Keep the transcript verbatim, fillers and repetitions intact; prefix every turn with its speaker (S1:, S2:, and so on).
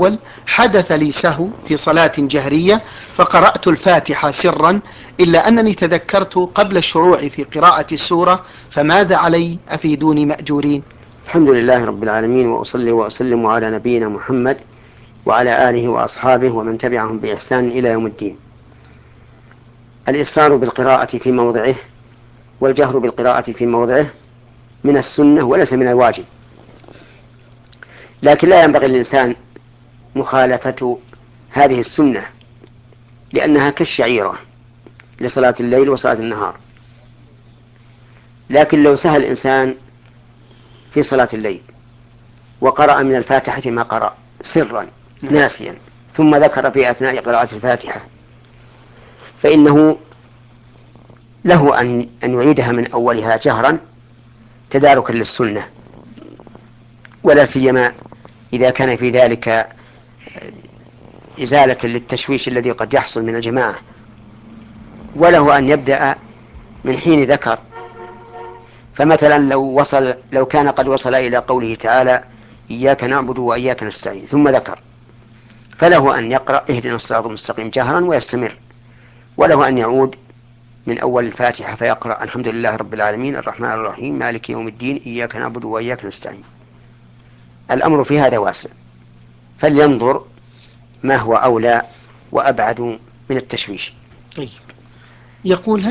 S1: الأول حدث لي سهو في صلاة جهرية فقرأت الفاتحة سرا، إلا أنني تذكرت قبل الشروع في قراءة السورة، فماذا علي؟ أفيدوني مأجورين.
S2: الحمد لله رب العالمين، وأصلي وأسلم على نبينا محمد وعلى آله وأصحابه ومن تبعهم بإحسان إلى يوم الدين. الإصرار بالقراءة في موضعه والجهر بالقراءة في موضعه من السنة وليس من الواجب، لكن لا ينبغي للإنسان مخالفة هذه السنة لأنها كالشعيرة لصلاة الليل وصلاة النهار. لكن لو سهى الإنسان في صلاة الليل وقرأ من الفاتحة ما قرأ سرا ناسيا ثم ذكر في أثناء قراءة الفاتحة، فإنه له أن أن يعيدها من أولها جهرا تداركا للسنة، ولا سيما إذا كان في ذلك إزالة للتشويش الذي قد يحصل من الجماعة. وله أن يبدأ من حين ذكر، فمثلا لو وصل لو كان قد وصل إلى قوله تعالى إياك نعبد وإياك نستعين ثم ذكر، فله أن يقرأ اهدنا الصراط المستقيم جهرا ويستمر، وله أن يعود من أول الفاتحة فيقرأ الحمد لله رب العالمين الرحمن الرحيم مالك يوم الدين إياك نعبد وإياك نستعين. الأمر في هذا واسع، فلينظر ما هو أولى وأبعد من التشويش.
S1: طيب. يقول